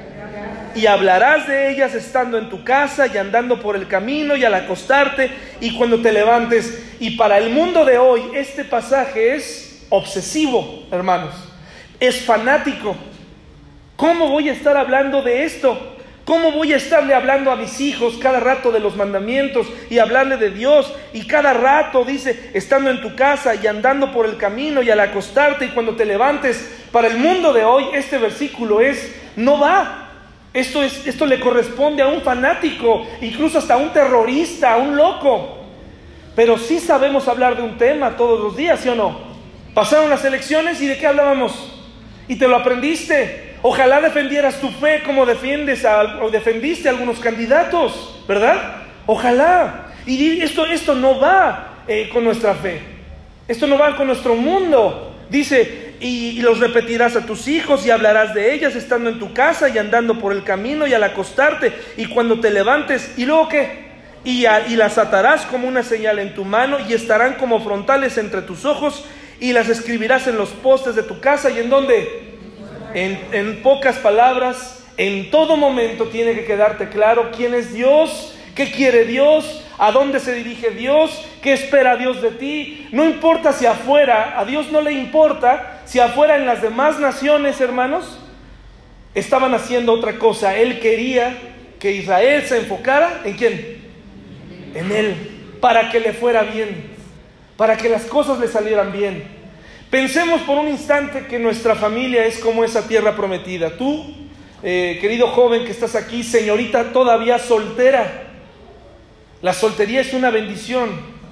Y hablarás de ellas estando en tu casa y andando por el camino y al acostarte y cuando te levantes. Y para el mundo de hoy este pasaje es obsesivo, hermanos. Es fanático. ¿Cómo voy a estar hablando de esto? ¿Cómo voy a estarle hablando a mis hijos cada rato de los mandamientos y hablarle de Dios? Y cada rato dice, estando en tu casa y andando por el camino y al acostarte y cuando te levantes. Para el mundo de hoy este versículo es, no va. Esto, es, esto le corresponde a un fanático, incluso hasta a un terrorista, a un loco. Pero sí sabemos hablar de un tema todos los días, ¿sí o no? Pasaron las elecciones y ¿de qué hablábamos? Y te lo aprendiste. Ojalá defendieras tu fe como defiendes a, o defendiste a algunos candidatos, ¿verdad? Ojalá. Y esto, esto no va eh, con nuestra fe. Esto no va con nuestro mundo. Dice, y, y los repetirás a tus hijos y hablarás de ellas estando en tu casa y andando por el camino y al acostarte y cuando te levantes. ¿Y luego qué? Y, a, y las atarás como una señal en tu mano y estarán como frontales entre tus ojos y las escribirás en los postes de tu casa. ¿Y en dónde? En, en pocas palabras, en todo momento tiene que quedarte claro quién es Dios, qué quiere Dios, a dónde se dirige Dios, qué espera Dios de ti. No importa si afuera, a Dios no le importa si afuera en las demás naciones, hermanos, estaban haciendo otra cosa. Él quería que Israel se enfocara ¿en quién? En Él, para que le fuera bien, para que las cosas le salieran bien. Pensemos por un instante que nuestra familia es como esa tierra prometida. Tú, eh, querido joven que estás aquí, señorita todavía soltera, la soltería es una bendición.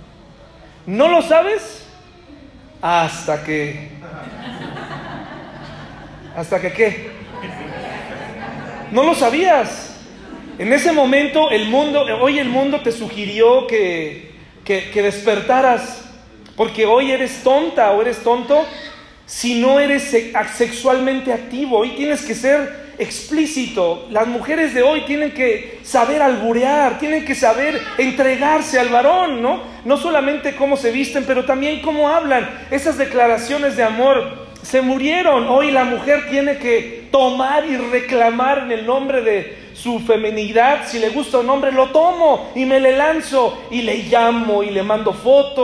¿No lo sabes? Hasta que... ¿Hasta que qué? No lo sabías. En ese momento el mundo, hoy el mundo te sugirió que, que, que despertaras. Porque hoy eres tonta o eres tonto si no eres sexualmente activo. Hoy tienes que ser explícito. Las mujeres de hoy tienen que saber alburear, tienen que saber entregarse al varón, ¿no? No solamente cómo se visten, pero también cómo hablan. Esas declaraciones de amor se murieron. Hoy la mujer tiene que tomar y reclamar en el nombre de su feminidad. Si le gusta un hombre, lo tomo y me le lanzo y le llamo y le mando fotos.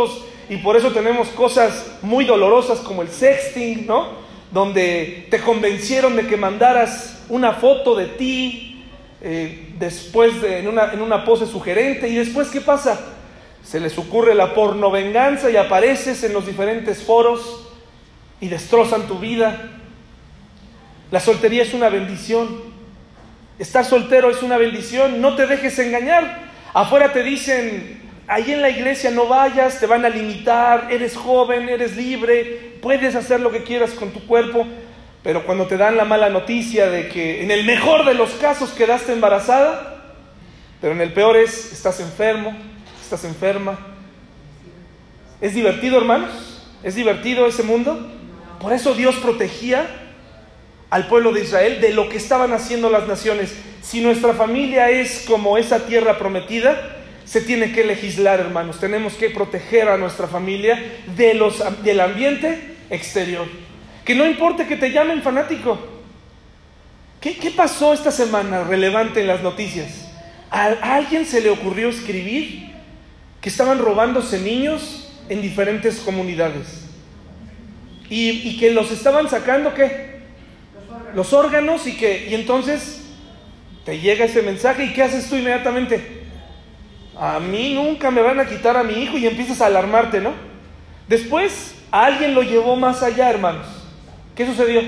y por eso tenemos cosas muy dolorosas como el sexting, ¿no? Donde te convencieron de que mandaras una foto de ti eh, después de, en, una, en una pose sugerente, y después ¿qué pasa? Se les ocurre la pornovenganza y apareces en los diferentes foros y destrozan tu vida. La soltería es una bendición. Estar soltero es una bendición. No te dejes engañar. Afuera te dicen, ahí en la iglesia no vayas, te van a limitar, eres joven, eres libre, puedes hacer lo que quieras con tu cuerpo. Pero cuando te dan la mala noticia de que en el mejor de los casos quedaste embarazada, pero en el peor es, estás enfermo, estás enferma. ¿Es divertido, hermanos? ¿Es divertido ese mundo? Por eso Dios protegía al pueblo de Israel de lo que estaban haciendo las naciones. Si nuestra familia es como esa tierra prometida, se tiene que legislar, hermanos. Tenemos que proteger a nuestra familia de los, del ambiente exterior. Que no importe que te llamen fanático. ¿Qué, qué pasó esta semana relevante en las noticias? ¿A, a alguien se le ocurrió escribir que estaban robándose niños en diferentes comunidades? Y, y que los estaban sacando, ¿qué? Los órganos, y que y entonces te llega ese mensaje, y ¿qué haces tú inmediatamente? A mí nunca me van a quitar a mi hijo, y empiezas a alarmarte, ¿no? Después alguien lo llevó más allá, hermanos. ¿Qué sucedió?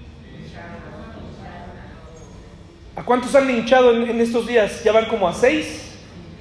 ¿A cuántos han linchado en, en estos días? Ya van como a seis.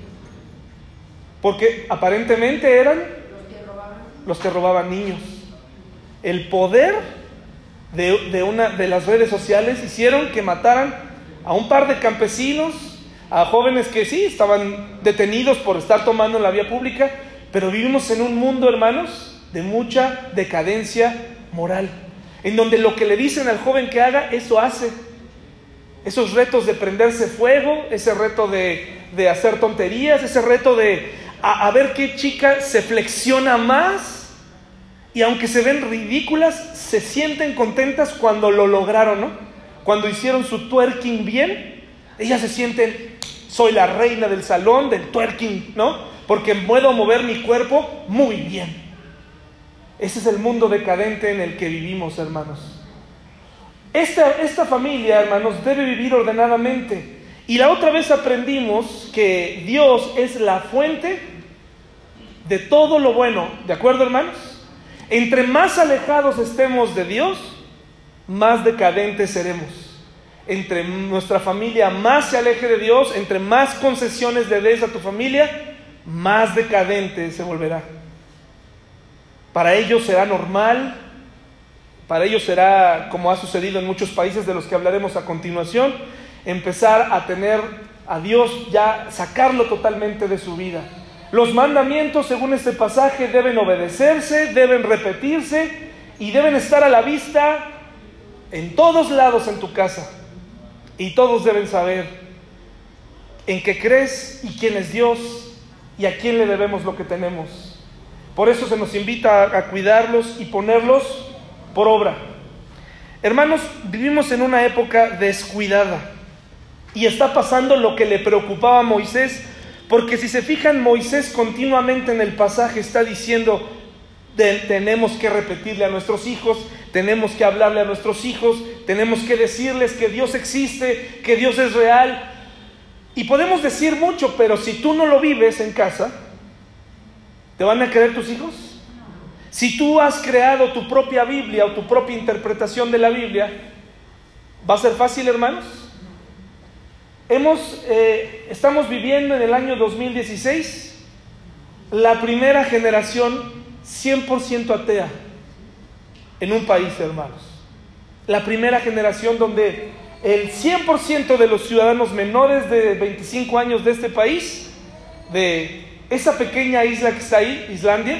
Porque aparentemente eran los que robaban niños. El poder de, de, una, de las redes sociales hicieron que mataran a un par de campesinos, a jóvenes que sí estaban detenidos por estar tomando en la vía pública. Pero vivimos en un mundo, hermanos, de mucha decadencia moral, en donde lo que le dicen al joven que haga, eso hace. Esos retos de prenderse fuego, ese reto de, de hacer tonterías, ese reto de a, a ver qué chica se flexiona más, y aunque se ven ridículas, se sienten contentas cuando lo lograron, ¿no? Cuando hicieron su twerking bien, ellas se sienten, soy la reina del salón del twerking, ¿no? Porque puedo mover mi cuerpo muy bien. Ese es el mundo decadente en el que vivimos, hermanos. Esta, esta familia, hermanos, debe vivir ordenadamente. Y la otra vez aprendimos que Dios es la fuente de todo lo bueno. ¿De acuerdo, hermanos? Entre más alejados estemos de Dios, más decadentes seremos. Entre nuestra familia más se aleje de Dios, entre más concesiones le des a tu familia, más decadente se volverá. Para ellos será normal, para ellos será, como ha sucedido en muchos países de los que hablaremos a continuación, empezar a tener a Dios, ya sacarlo totalmente de su vida. Los mandamientos, según este pasaje, deben obedecerse, deben repetirse y deben estar a la vista en todos lados en tu casa. Y todos deben saber en qué crees y quién es Dios y a quién le debemos lo que tenemos. Por eso se nos invita a, a cuidarlos y ponerlos por obra. Hermanos, vivimos en una época descuidada y está pasando lo que le preocupaba a Moisés, porque si se fijan, Moisés continuamente en el pasaje está diciendo, de, tenemos que repetirle a nuestros hijos, tenemos que hablarle a nuestros hijos, tenemos que decirles que Dios existe, que Dios es real. Y podemos decir mucho, pero si tú no lo vives en casa, ¿te van a creer tus hijos? Si tú has creado tu propia Biblia o tu propia interpretación de la Biblia, ¿va a ser fácil, hermanos? Hemos, eh, estamos viviendo en el año dos mil dieciséis la primera generación cien por ciento atea en un país, hermanos. La primera generación donde el cien por ciento de los ciudadanos menores de veinticinco años de este país, de esa pequeña isla que está ahí, Islandia,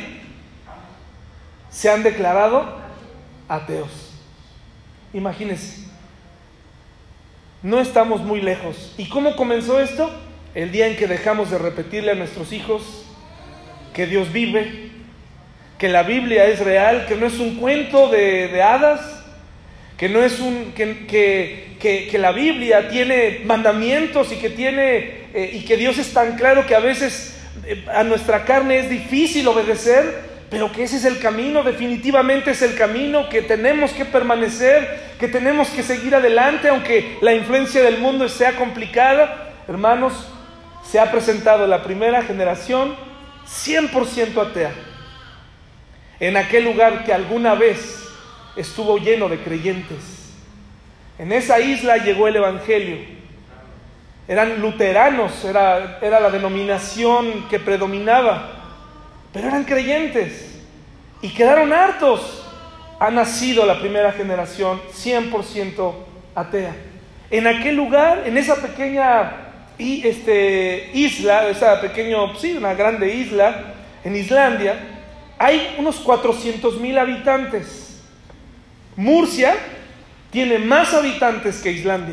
se han declarado ateos. Imagínense. No estamos muy lejos. ¿Y cómo comenzó esto? El día en que dejamos de repetirle a nuestros hijos que Dios vive, que la Biblia es real, que no es un cuento de, de hadas, que no es un que, que, que, que la Biblia tiene mandamientos y que tiene eh, y que Dios es tan claro que a veces eh, a nuestra carne es difícil obedecer, pero que ese es el camino, definitivamente es el camino, que tenemos que permanecer, que tenemos que seguir adelante, aunque la influencia del mundo sea complicada. Hermanos, se ha presentado la primera generación cien por ciento atea, en aquel lugar que alguna vez estuvo lleno de creyentes. En esa isla llegó el Evangelio. Eran luteranos, era, era la denominación que predominaba, pero eran creyentes y quedaron hartos. Ha nacido la primera generación cien por ciento atea. En aquel lugar, en esa pequeña y, este, isla, esa pequeña, sí, una grande isla, en Islandia, hay unos cuatrocientos mil habitantes. Murcia tiene más habitantes que Islandia.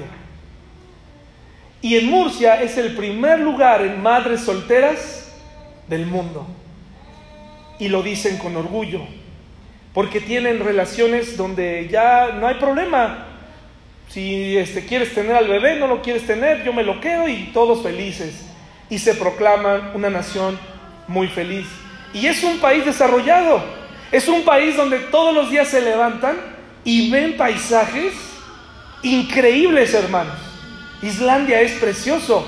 Y en Murcia es el primer lugar en madres solteras del mundo. Y lo dicen con orgullo, porque tienen relaciones donde ya no hay problema. Si este, quieres tener al bebé, no lo quieres tener, yo me lo quedo y todos felices. Y se proclaman una nación muy feliz. Y es un país desarrollado. Es un país donde todos los días se levantan y ven paisajes increíbles, hermanos. Islandia es precioso,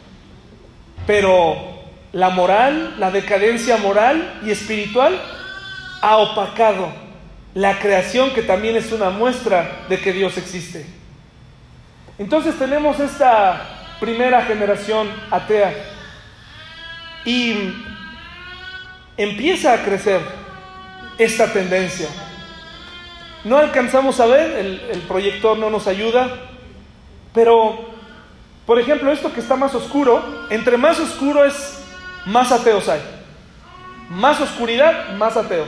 pero la moral, la decadencia moral y espiritual ha opacado la creación, que también es una muestra de que Dios existe. Entonces tenemos esta primera generación atea y empieza a crecer esta tendencia. No alcanzamos a ver, el, el proyector no nos ayuda, pero por ejemplo, esto que está más oscuro, entre más oscuro es, más ateos hay. Más oscuridad, más ateos.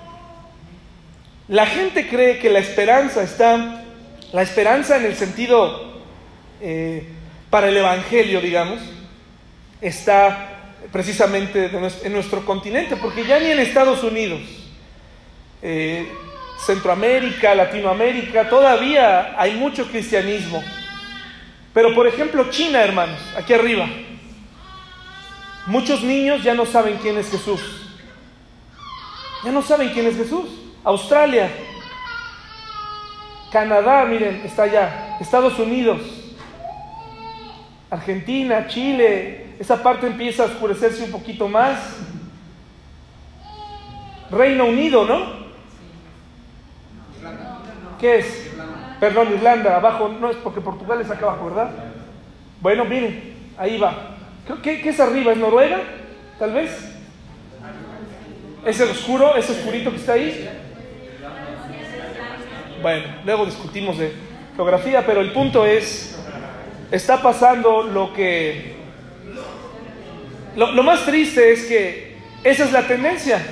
La gente cree que la esperanza está, la esperanza en el sentido eh, para el evangelio, digamos, está precisamente de nuestro, en nuestro continente, porque ya ni en Estados Unidos, eh, Centroamérica, Latinoamérica, todavía hay mucho cristianismo. Pero por ejemplo China, hermanos, aquí arriba, muchos niños ya no saben quién es Jesús. Ya no saben quién es Jesús. Australia, Canadá, miren, está allá. Estados Unidos, Argentina, Chile, esa parte empieza a oscurecerse un poquito más. Reino Unido, ¿no? ¿Qué es? Perdón, Irlanda, abajo, no es porque Portugal es acá abajo, ¿verdad? Bueno, miren, ahí va. ¿Qué, qué es arriba? ¿Es Noruega? Tal vez. ¿Es el oscuro, ese oscurito que está ahí? Bueno, luego discutimos de geografía, pero el punto es, está pasando lo que... Lo, lo más triste es que esa es la tendencia.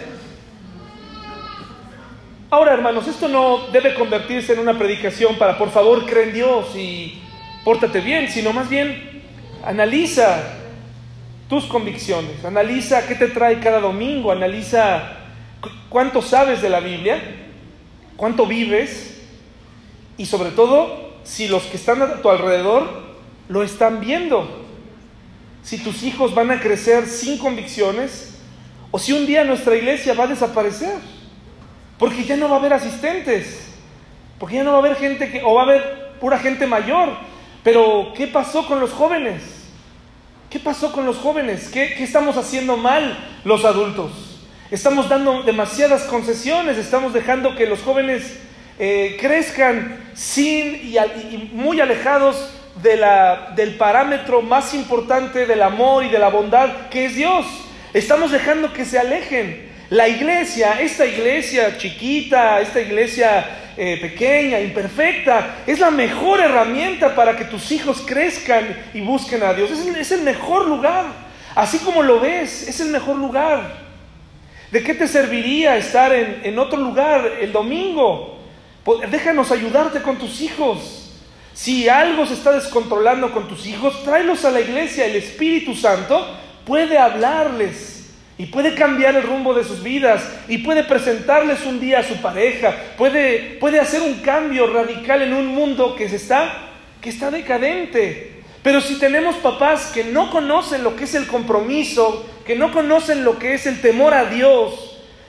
Ahora, hermanos, esto no debe convertirse en una predicación para por favor cree en Dios y pórtate bien, sino más bien analiza tus convicciones, analiza qué te trae cada domingo, analiza cuánto sabes de la Biblia, cuánto vives y sobre todo si los que están a tu alrededor lo están viendo. Si tus hijos van a crecer sin convicciones o si un día nuestra iglesia va a desaparecer. Porque ya no va a haber asistentes, porque ya no va a haber gente que, o va a haber pura gente mayor. Pero ¿qué pasó con los jóvenes? ¿Qué pasó con los jóvenes? ¿Qué, qué estamos haciendo mal los adultos? Estamos dando demasiadas concesiones, estamos dejando que los jóvenes eh, crezcan sin y, y muy alejados de la, del parámetro más importante del amor y de la bondad, que es Dios. Estamos dejando que se alejen. La iglesia, esta iglesia chiquita, esta iglesia eh, pequeña, imperfecta, es la mejor herramienta para que tus hijos crezcan y busquen a Dios. Es el, es el mejor lugar. Así como lo ves, es el mejor lugar. ¿De qué te serviría estar en, en otro lugar el domingo? Pues, déjanos ayudarte con tus hijos. Si algo se está descontrolando con tus hijos, tráelos a la iglesia. El Espíritu Santo puede hablarles y puede cambiar el rumbo de sus vidas y puede presentarles un día a su pareja, puede, puede hacer un cambio radical en un mundo que, se está, que está decadente. Pero si tenemos papás que no conocen lo que es el compromiso, que no conocen lo que es el temor a Dios,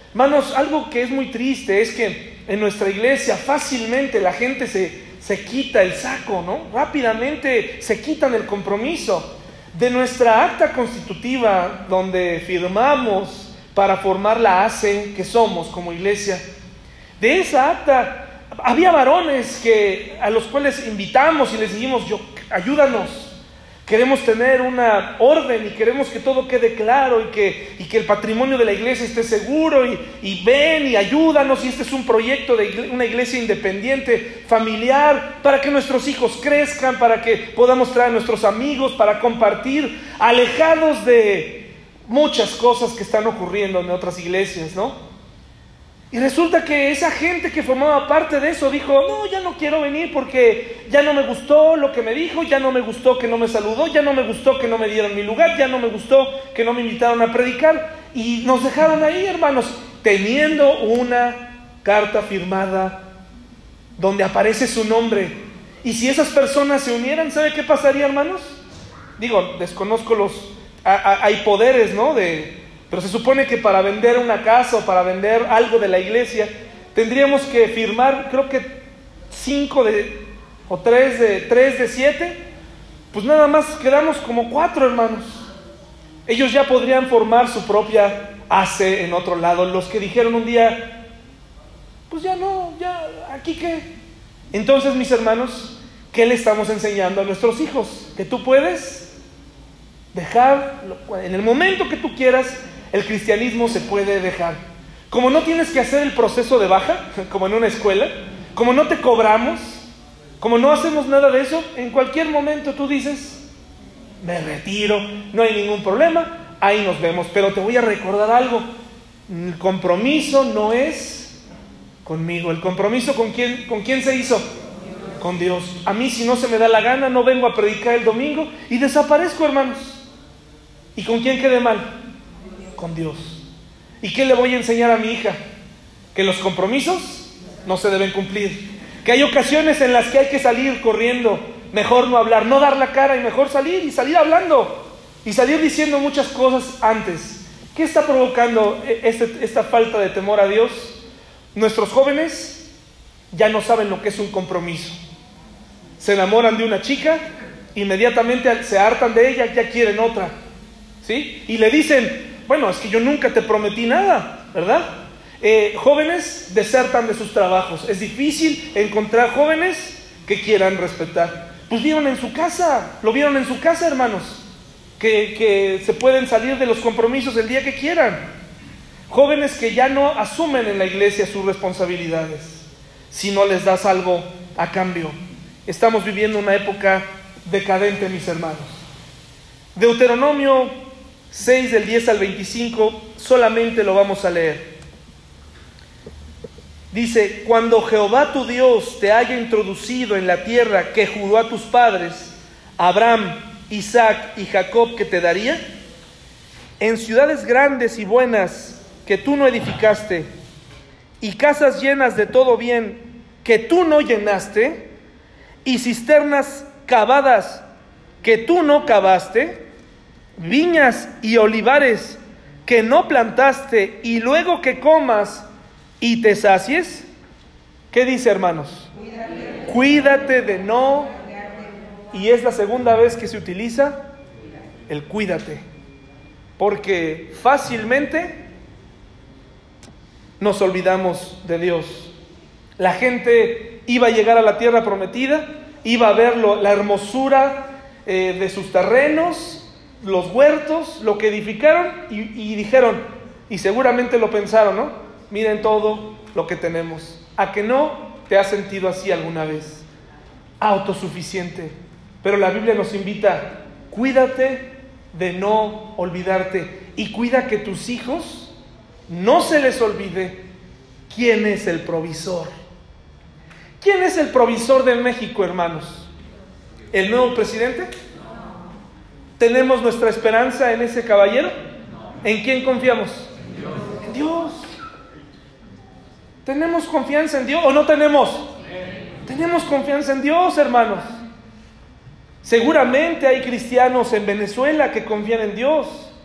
Hermanos, algo que es muy triste es que en nuestra iglesia fácilmente la gente se, se quita el saco, ¿no? Rápidamente se quitan el compromiso. De nuestra acta constitutiva, donde firmamos para formar la A C E que somos como iglesia, de esa acta había varones que, a los cuales invitamos y les dijimos, yo, ayúdanos. Queremos tener una orden y queremos que todo quede claro y que, y que el patrimonio de la iglesia esté seguro y, y ven y ayúdanos, y este es un proyecto de iglesia, una iglesia independiente, familiar, para que nuestros hijos crezcan, para que podamos traer a nuestros amigos, para compartir, alejados de muchas cosas que están ocurriendo en otras iglesias, ¿no? Y resulta que esa gente que formaba parte de eso dijo, no, ya no quiero venir porque ya no me gustó lo que me dijo, ya no me gustó que no me saludó, ya no me gustó que no me dieron mi lugar, ya no me gustó que no me invitaron a predicar. Y nos dejaron ahí, hermanos, teniendo una carta firmada donde aparece su nombre. Y si esas personas se unieran, ¿sabe qué pasaría, hermanos? Digo, desconozco los... A, a, hay poderes, ¿no? De... Pero se supone que para vender una casa o para vender algo de la iglesia tendríamos que firmar, creo que cinco de, o tres de, tres de siete. Pues nada más quedamos como cuatro, hermanos. Ellos ya podrían formar su propia A C E en otro lado. Los que dijeron un día, pues ya no, ya, ¿aquí qué? Entonces, mis hermanos, ¿qué le estamos enseñando a nuestros hijos? Que tú puedes dejar, en el momento que tú quieras, el cristianismo se puede dejar. Como no tienes que hacer el proceso de baja, como en una escuela, como no te cobramos, como no hacemos nada de eso, en cualquier momento tú dices, me retiro, no hay ningún problema, ahí nos vemos. Pero te voy a recordar algo, el compromiso no es conmigo. ¿El compromiso con quién, con quién se hizo? Con Dios. A mí, si no se me da la gana, no vengo a predicar el domingo y desaparezco, hermanos. ¿Y con quién quedé mal? Con Dios. ¿Y qué le voy a enseñar a mi hija? Que los compromisos no se deben cumplir, que hay ocasiones en las que hay que salir corriendo, mejor no hablar, no dar la cara y mejor salir y salir hablando y salir diciendo muchas cosas antes. ¿Qué está provocando este, esta falta de temor a Dios? Nuestros jóvenes ya no saben lo que es un compromiso. Se enamoran de una chica, inmediatamente se hartan de ella, ya quieren otra, ¿sí? Y le dicen, bueno, es que yo nunca te prometí nada, ¿verdad? Eh, jóvenes desertan de sus trabajos. Es difícil encontrar jóvenes que quieran respetar. Pues vieron en su casa, lo vieron en su casa, hermanos, que, que se pueden salir de los compromisos el día que quieran. Jóvenes que ya no asumen en la iglesia sus responsabilidades si no les das algo a cambio. Estamos viviendo una época decadente, mis hermanos. Deuteronomio seis del diez al veinticinco, solamente lo vamos a leer. Dice, cuando Jehová tu Dios te haya introducido en la tierra que juró a tus padres, Abraham, Isaac y Jacob, que te daría, en ciudades grandes y buenas que tú no edificaste, y casas llenas de todo bien que tú no llenaste, y cisternas cavadas que tú no cavaste, viñas y olivares que no plantaste, y luego que comas y te sacies. ¿Qué dice, hermanos? Cuídate, cuídate de no, y es la segunda vez que se utiliza el cuídate, porque fácilmente nos olvidamos de Dios. La gente iba a llegar a la tierra prometida, iba a ver lo, la hermosura eh, de sus terrenos, los huertos, lo que edificaron, y, y dijeron, y seguramente lo pensaron, ¿no? Miren todo lo que tenemos. ¿A que no te has sentido así alguna vez? Autosuficiente. Pero la Biblia nos invita, cuídate de no olvidarte, y cuida que tus hijos no se les olvide quién es el provisor. ¿Quién es el provisor de México, hermanos? ¿El nuevo presidente? ¿Tenemos nuestra esperanza en ese caballero? ¿En quién confiamos? En Dios. ¿Tenemos confianza en Dios o no tenemos? Tenemos confianza en Dios, hermanos. Seguramente hay cristianos en Venezuela que confían en Dios.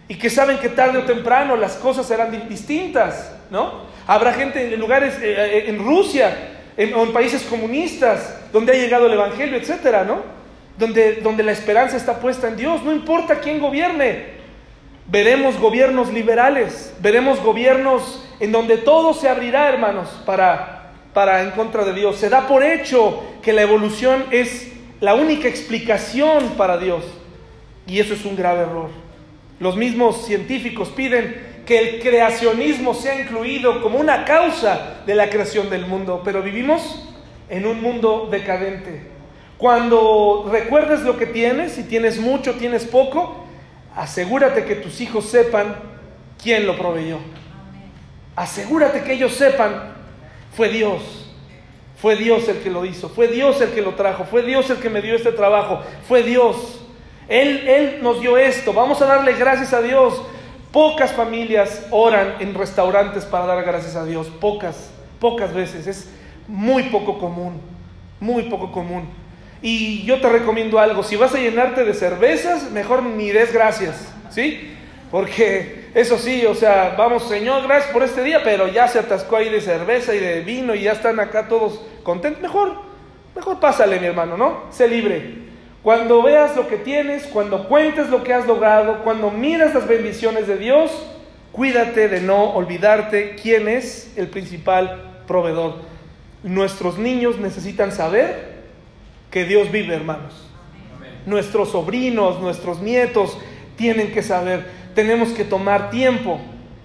y que saben que tarde o temprano las cosas serán distintas, ¿no? Habrá gente en lugares, eh, en Rusia, en, o en países comunistas, donde ha llegado el evangelio, etcétera, ¿no? Donde, donde la esperanza está puesta en Dios, no importa quién gobierne. Veremos gobiernos liberales, veremos gobiernos en donde todo se abrirá, hermanos, para, para en contra de Dios. Se da por hecho que la evolución es la única explicación para Dios, y eso es un grave error. Los mismos científicos piden que el creacionismo sea incluido como una causa de la creación del mundo, pero vivimos en un mundo decadente. Cuando recuerdes lo que tienes, si tienes mucho, tienes poco, asegúrate que tus hijos sepan quién lo proveyó. Asegúrate que ellos sepan, fue Dios. Fue Dios el que lo hizo, fue Dios el que lo trajo, fue Dios el que me dio este trabajo, fue Dios. Él, Él nos dio esto, vamos a darle gracias a Dios. Pocas familias oran en restaurantes para dar gracias a Dios, pocas, pocas veces, es muy poco común, muy poco común. Y yo te recomiendo algo, si vas a llenarte de cervezas, mejor ni des gracias, ¿sí? Porque eso sí, o sea, vamos, Señor, gracias por este día, pero ya se atascó ahí de cerveza y de vino y ya están acá todos contentos. Mejor, mejor pásale, mi hermano, ¿no? Sé libre. Cuando veas lo que tienes, cuando cuentes lo que has logrado, cuando miras las bendiciones de Dios, cuídate de no olvidarte quién es el principal proveedor. Nuestros niños necesitan saber que Dios vive, hermanos. Amén. Nuestros sobrinos, nuestros nietos tienen que saber. Tenemos que tomar tiempo.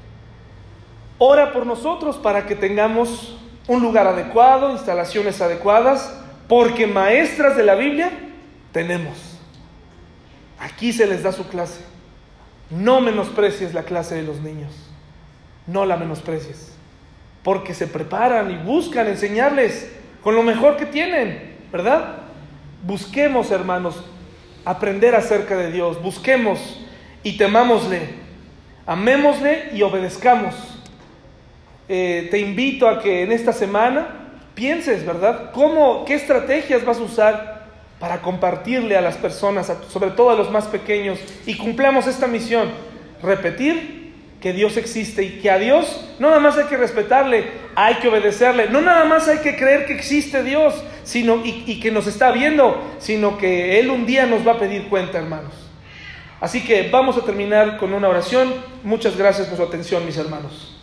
Ora por nosotros para que tengamos un lugar adecuado, instalaciones adecuadas, porque maestras de la Biblia tenemos. Aquí se les da su clase. No menosprecies la clase de los niños. No la menosprecies, porque se preparan y buscan enseñarles con lo mejor que tienen, ¿verdad? Busquemos, hermanos, aprender acerca de Dios. Busquemos y temámosle. Amémosle y obedezcamos. Eh, te invito a que en esta semana pienses, ¿verdad? ¿Cómo, qué estrategias vas a usar para compartirle a las personas, a, sobre todo a los más pequeños, y cumplamos esta misión? Repetir que Dios existe y que a Dios no nada más hay que respetarle, hay que obedecerle. No nada más hay que creer que existe Dios, sino y, y que nos está viendo, sino que Él un día nos va a pedir cuenta, hermanos. Así que vamos a terminar con una oración. Muchas gracias por su atención, mis hermanos.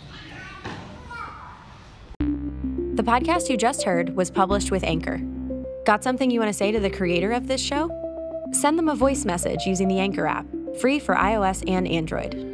The podcast you just heard was published with Anchor. Got something you want to say to the creator of this show? Send them a voice message using the Anchor app, free for iOS and Android.